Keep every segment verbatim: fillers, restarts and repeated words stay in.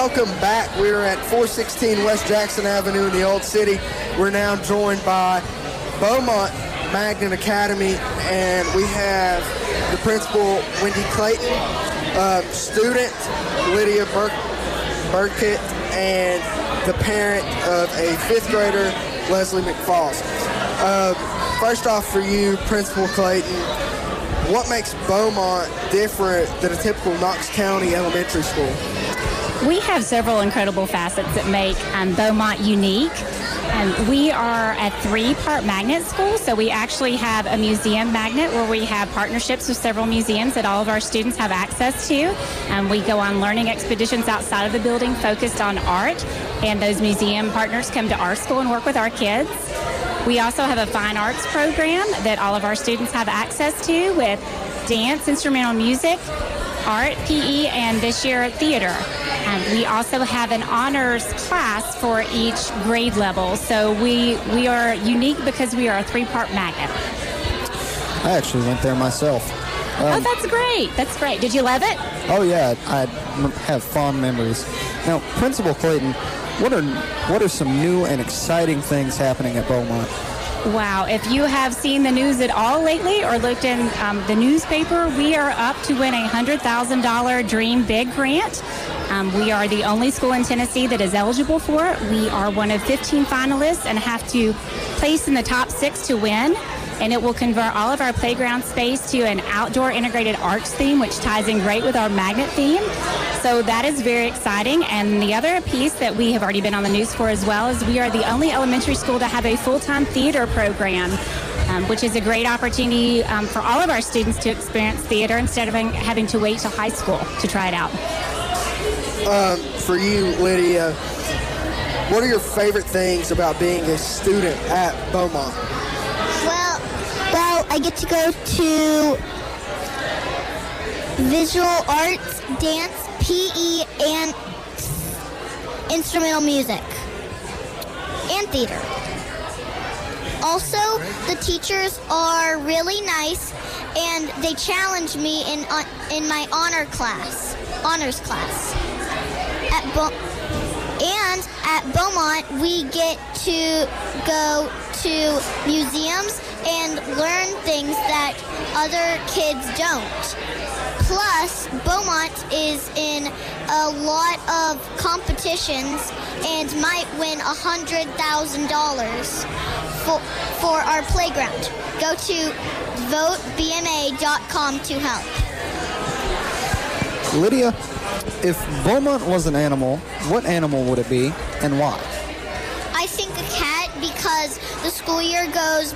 welcome back. We're at four sixteen West Jackson Avenue in the Old City. We're now joined by Beaumont Magnet Academy, and we have the principal, Wendy Clayton, uh, student, Lydia Bur- Burkett, and the parent of a fifth grader, Leslie McFalls. Uh, first off, for you, Principal Clayton, what makes Beaumont different than a typical Knox County elementary school? We have several incredible facets that make um, Beaumont unique. Um, we are a three-part magnet school, so we actually have a museum magnet where we have partnerships with several museums that all of our students have access to. Um, we go on learning expeditions outside of the building focused on art, and those museum partners come to our school and work with our kids. We also have a fine arts program that all of our students have access to with dance, instrumental music, art, P E, and this year theater. Um, we also have an honors class for each grade level. So we, we are unique because we are a three-part magnet. I actually went there myself. Um, oh, that's great. That's great. Did you love it? Oh, yeah. I have fond memories. Now, Principal Clayton, what are what are some new and exciting things happening at Beaumont? Wow. If you have seen the news at all lately or looked in um, the newspaper, we are up to win a one hundred thousand dollars Dream Big grant. Um, we are the only school in Tennessee that is eligible for it. We are one of fifteen finalists and have to place in the top six to win. And it will convert all of our playground space to an outdoor integrated arts theme, which ties in great with our magnet theme. So that is very exciting. And the other piece that we have already been on the news for as well is we are the only elementary school to have a full-time theater program, um, which is a great opportunity um, for all of our students to experience theater instead of having to wait till high school to try it out. Um, for you, Lydia, what are your favorite things about being a student at Beaumont? Well, well, I get to go to visual arts, dance, P E, and instrumental music, and theater. Also, the teachers are really nice, and they challenge me in uh, in my honor class, honors class. At Bo- and at Beaumont, we get to go to museums and learn things that other kids don't. Plus, Beaumont is in a lot of competitions and might win one hundred thousand dollars for, for our playground. Go to vote B M A dot com to help. Lydia, if Beaumont was an animal, what animal would it be and why? I think a cat because the school year goes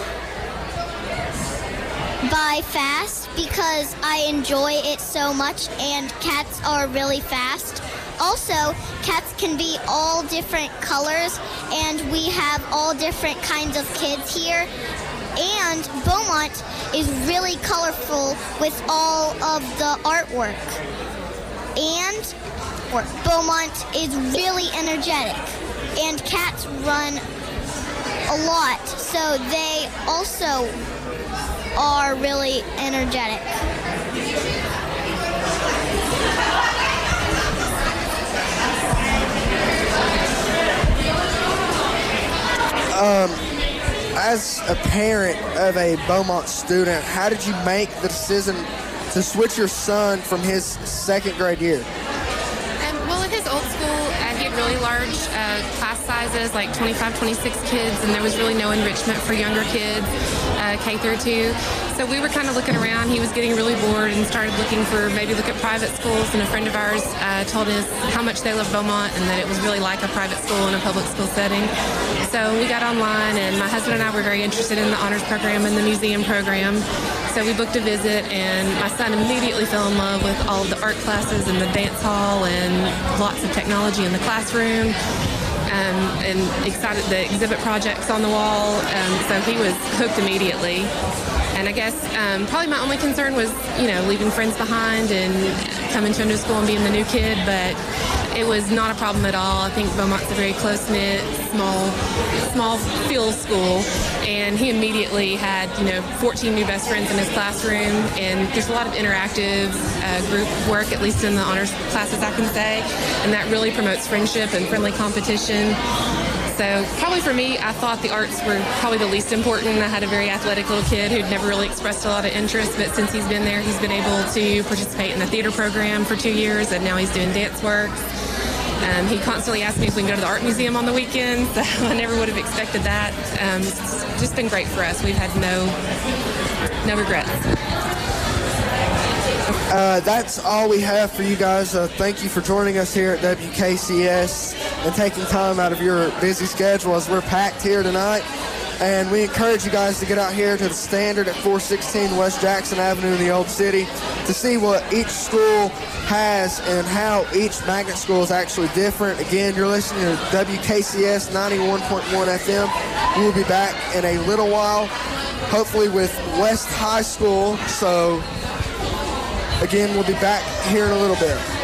by fast because I enjoy it so much and cats are really fast. Also, cats can be all different colors and we have all different kinds of kids here. And Beaumont is really colorful with all of the artwork. And Beaumont is really energetic. And cats run a lot, so they also are really energetic. Um, as a parent of a Beaumont student, how did you make the decision to switch your son from his second grade year? Um, well, at his old school, uh, he had really large uh, class sizes, like twenty-five, twenty-six kids, and there was really no enrichment for younger kids, uh, K through two. So we were kind of looking around. He was getting really bored and started looking for maybe look at private schools. And a friend of ours uh, told us how much they loved Beaumont and that it was really like a private school in a public school setting. So we got online, and my husband and I were very interested in the honors program and the museum program. So we booked a visit, and my son immediately fell in love with all of the art classes and the dance hall and lots of technology in the classroom. Um, and excited the exhibit projects on the wall. Um, so he was hooked immediately. And I guess um, probably my only concern was, you know, leaving friends behind and coming to a new school and being the new kid. But it was not a problem at all. I think Beaumont's a very close-knit, small, small field school, and he immediately had, you know, fourteen new best friends in his classroom, and there's a lot of interactive uh, group work, at least in the honors classes, I can say, and that really promotes friendship and friendly competition. So probably for me, I thought the arts were probably the least important. I had a very athletic little kid who'd never really expressed a lot of interest, but since he's been there, he's been able to participate in the theater program for two years, and now he's doing dance work. Um, he constantly asks me if we can go to the art museum on the weekends, so I never would have expected that. Um, it's just been great for us. We've had no, no regrets. Uh, that's all we have for you guys. Uh, thank you for joining us here at W K C S and taking time out of your busy schedule as we're packed here tonight. And we encourage you guys to get out here to the Standard at four sixteen West Jackson Avenue in the Old City to see what each school has and how each magnet school is actually different. Again, you're listening to W K C S ninety-one point one F M. We'll be back in a little while, hopefully with West High School. So, again, we'll be back here in a little bit.